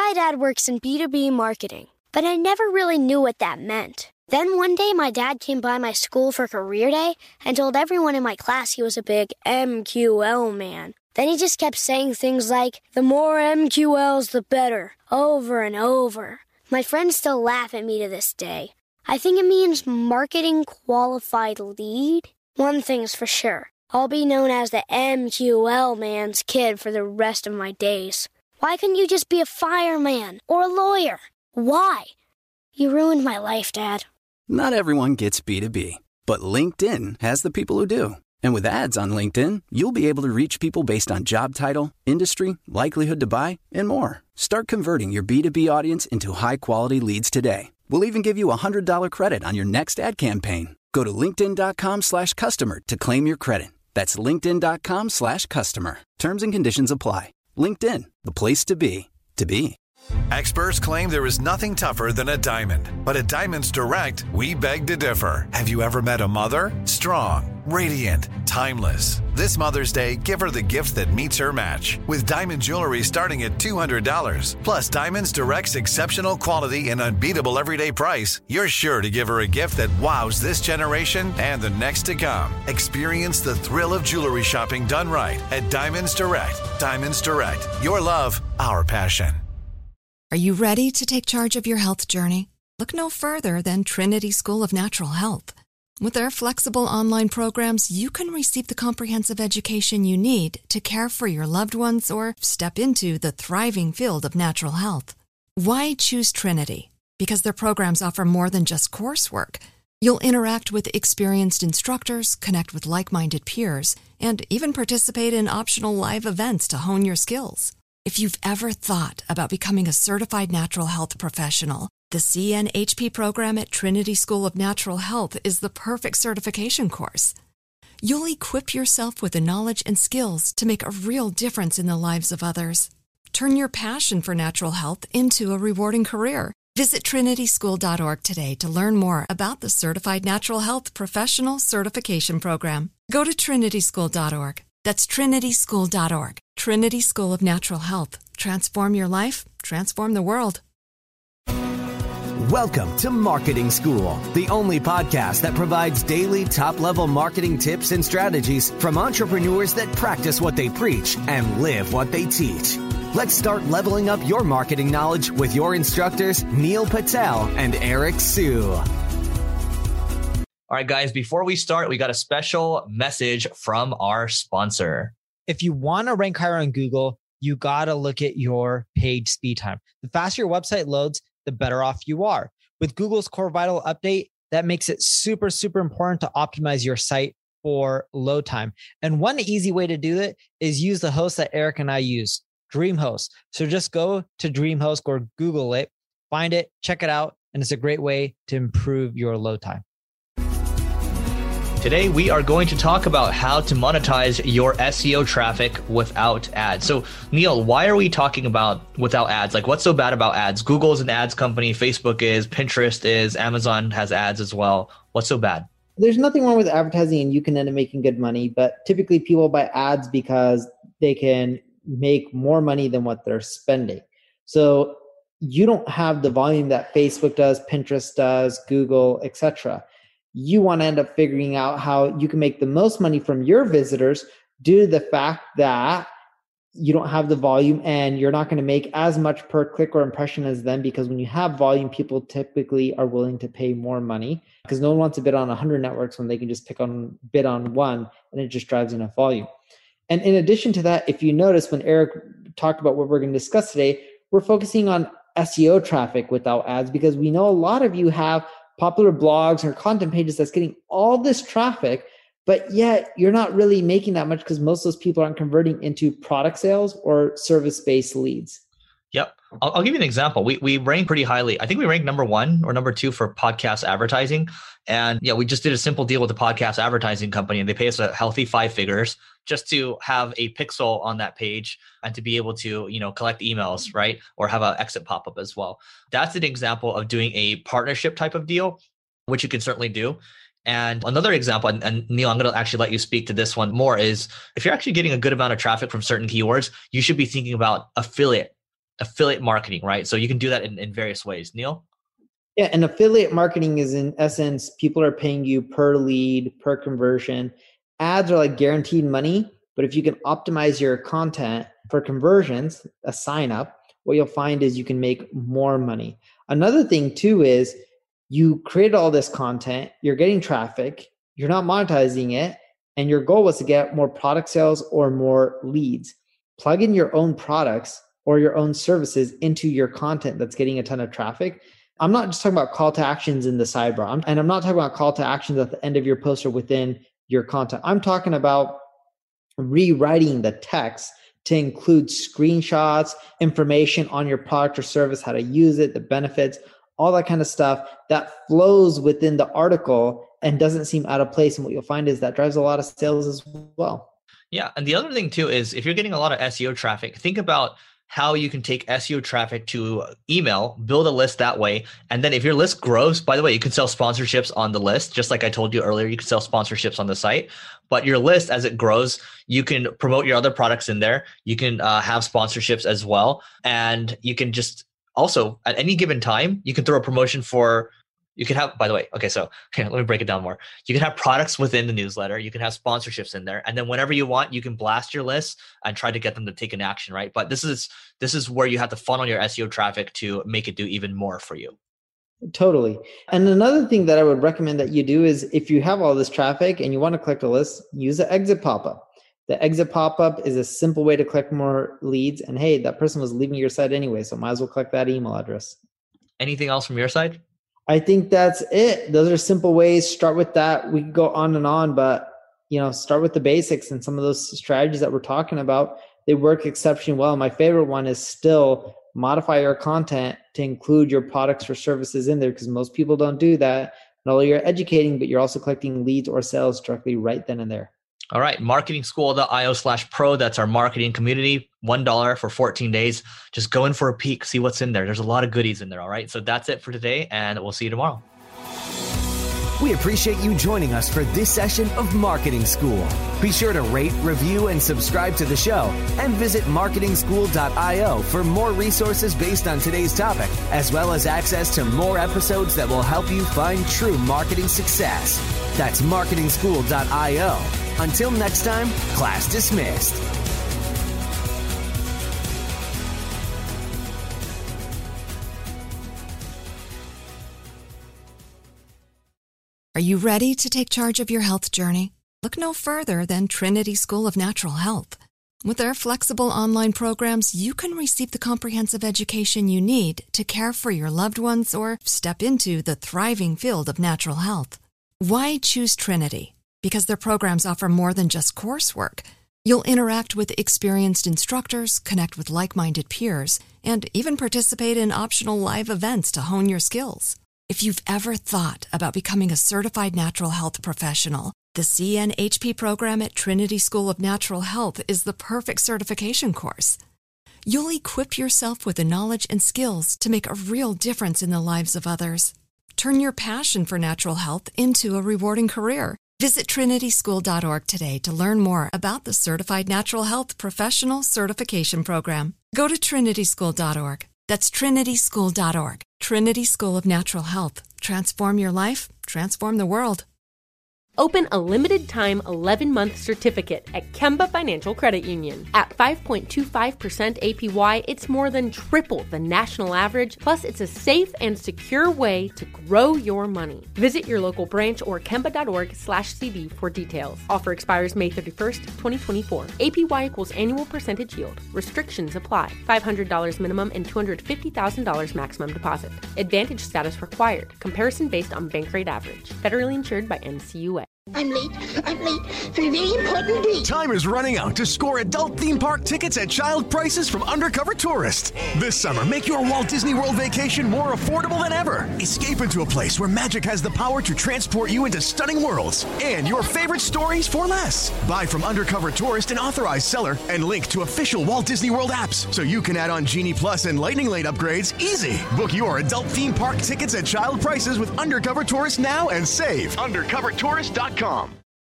My dad works in B2B marketing, but I never really knew what that meant. Then one day, my dad came by my school for career day and told everyone in my class he was a big MQL man. Then he just kept saying things like, the more MQLs, the better, over and over. My friends still laugh at me to this day. I think it means marketing qualified lead. One thing's for sure, I'll be known as the MQL man's kid for the rest of my days. Why couldn't you just be a fireman or a lawyer? Why? You ruined my life, Dad. Not everyone gets B2B, but LinkedIn has the people who do. And with ads on LinkedIn, you'll be able to reach people based on job title, industry, likelihood to buy, and more. Start converting your B2B audience into high-quality leads today. We'll even give you a $100 credit on your next ad campaign. Go to linkedin.com/customer to claim your credit. That's linkedin.com/customer. Terms and conditions apply. LinkedIn, the place to be, to be. Experts claim there is nothing tougher than a diamond. But at Diamonds Direct, we beg to differ. Have you ever met a mother? Strong, radiant, timeless. This Mother's Day, give her the gift that meets her match. With diamond jewelry starting at $200. Plus Diamonds Direct's exceptional quality and unbeatable everyday price, you're sure to give her a gift that wows this generation and the next to come. Experience the thrill of jewelry shopping done right at Diamonds Direct. Diamonds Direct. Your love, our passion. Are you ready to take charge of your health journey? Look no further than Trinity School of Natural Health. With their flexible online programs, you can receive the comprehensive education you need to care for your loved ones or step into the thriving field of natural health. Why choose Trinity? Because their programs offer more than just coursework. You'll interact with experienced instructors, connect with like-minded peers, and even participate in optional live events to hone your skills. If you've ever thought about becoming a certified natural health professional, the CNHP program at Trinity School of Natural Health is the perfect certification course. You'll equip yourself with the knowledge and skills to make a real difference in the lives of others. Turn your passion for natural health into a rewarding career. Visit trinityschool.org today to learn more about the Certified Natural Health Professional Certification Program. Go to trinityschool.org. That's trinityschool.org. Trinity School of Natural Health. Transform your life, transform the world. Welcome to Marketing School, the only podcast that provides daily top-level marketing tips and strategies from entrepreneurs that practice what they preach and live what they teach. Let's start leveling up your marketing knowledge with your instructors, Neil Patel and Eric Siu. All right, guys, before we start, we got a special message from our sponsor. If you want to rank higher on Google, you got to look at your page speed time. The faster your website loads, the better off you are. With Google's Core Vital update, that makes it super, super important to optimize your site for load time. And one easy way to do it is use the host that Eric and I use, DreamHost. So just go to DreamHost or Google it, find it, check it out, and it's a great way to improve your load time. Today, we are going to talk about how to monetize your SEO traffic without ads. So, Neil, why are we talking about without ads? Like, what's so bad about ads? Google is an ads company, Facebook is, Pinterest is, Amazon has ads as well. What's so bad? There's nothing wrong with advertising and you can end up making good money, but typically people buy ads because they can make more money than what they're spending. So you don't have the volume that Facebook does, Pinterest does, Google, etc. You want to end up figuring out how you can make the most money from your visitors due to the fact that you don't have the volume and you're not going to make as much per click or impression as them, because when you have volume, people typically are willing to pay more money because no one wants to bid on 100 networks when they can just bid on one, and it just drives enough volume. And in addition to that, if you notice when Eric talked about what we're going to discuss today, we're focusing on SEO traffic without ads because we know a lot of you have popular blogs or content pages that's getting all this traffic, but yet you're not really making that much because most of those people aren't converting into product sales or service-based leads. Yep. I'll give you an example. We rank pretty highly. I think we rank number 1 or number 2 for podcast advertising. And yeah, we just did a simple deal with a podcast advertising company and they pay us a healthy 5 figures just to have a pixel on that page and to be able to, collect emails, right? Or have an exit pop-up as well. That's an example of doing a partnership type of deal, which you can certainly do. And another example, and Neil, I'm going to actually let you speak to this one more, is if you're actually getting a good amount of traffic from certain keywords, you should be thinking about affiliate affiliate marketing, right? So you can do that in various ways. Neil? Yeah, and affiliate marketing is, in essence, people are paying you per lead, per conversion. Ads are like guaranteed money, but if you can optimize your content for conversions, a sign up, what you'll find is you can make more money. Another thing too is you create all this content, you're getting traffic, you're not monetizing it, and your goal was to get more product sales or more leads. Plug in your own products or your own services into your content that's getting a ton of traffic. I'm not just talking about call to actions in the sidebar, and I'm not talking about call to actions at the end of your post or within your content. I'm talking about rewriting the text to include screenshots, information on your product or service, how to use it, the benefits, all that kind of stuff that flows within the article and doesn't seem out of place. And what you'll find is that drives a lot of sales as well. Yeah. And the other thing too is if you're getting a lot of SEO traffic, think about how you can take SEO traffic to email, build a list that way. And then if your list grows, by the way, you can sell sponsorships on the list. Just like I told you earlier, you can sell sponsorships on the site, but your list, as it grows, you can promote your other products in there. You can have sponsorships as well. And you can just also at any given time, you can throw a promotion for, you can have, by the way, okay, so let me break it down more. You can have products within the newsletter. You can have sponsorships in there. And then whenever you want, you can blast your list and try to get them to take an action, right? But this is where you have to funnel your SEO traffic to make it do even more for you. Totally. And another thing that I would recommend that you do is if you have all this traffic and you want to collect a list, use the exit pop-up. The exit pop-up is a simple way to collect more leads. And hey, that person was leaving your site anyway, so might as well collect that email address. Anything else from your side? I think that's it. Those are simple ways. Start with that. We can go on, but start with the basics, and some of those strategies that we're talking about, they work exceptionally well. My favorite one is still modify your content to include your products or services in there, because most people don't do that. Not only you're educating, but you're also collecting leads or sales directly right then and there. All right, marketingschool.io/pro. That's our marketing community. $1 for 14 days. Just go in for a peek, see what's in there. There's a lot of goodies in there. All right, so that's it for today, and we'll see you tomorrow. We appreciate you joining us for this session of Marketing School. Be sure to rate, review, and subscribe to the show, and visit marketingschool.io for more resources based on today's topic, as well as access to more episodes that will help you find true marketing success. That's marketingschool.io. Until next time, class dismissed. Are you ready to take charge of your health journey? Look no further than Trinity School of Natural Health. With their flexible online programs, you can receive the comprehensive education you need to care for your loved ones or step into the thriving field of natural health. Why choose Trinity? Because their programs offer more than just coursework. You'll interact with experienced instructors, connect with like-minded peers, and even participate in optional live events to hone your skills. If you've ever thought about becoming a certified natural health professional, the CNHP program at Trinity School of Natural Health is the perfect certification course. You'll equip yourself with the knowledge and skills to make a real difference in the lives of others. Turn your passion for natural health into a rewarding career. Visit trinityschool.org today to learn more about the Certified Natural Health Professional Certification Program. Go to trinityschool.org. That's trinityschool.org. Trinity School of Natural Health. Transform your life, transform the world. Open a limited-time 11-month certificate at Kemba Financial Credit Union. At 5.25% APY, it's more than triple the national average, plus it's a safe and secure way to grow your money. Visit your local branch or kemba.org/cb for details. Offer expires May 31st, 2024. APY equals annual percentage yield. Restrictions apply. $500 minimum and $250,000 maximum deposit. Advantage status required. Comparison based on bank rate average. Federally insured by NCUA. I'm late for a very important date. Time is running out to score adult theme park tickets at child prices from Undercover Tourist. This summer, make your Walt Disney World vacation more affordable than ever. Escape into a place where magic has the power to transport you into stunning worlds and your favorite stories for less. Buy from Undercover Tourist, an authorized seller, and link to official Walt Disney World apps so you can add on Genie Plus and Lightning Lane upgrades easy. Book your adult theme park tickets at child prices with Undercover Tourist now and save. UndercoverTourist.com.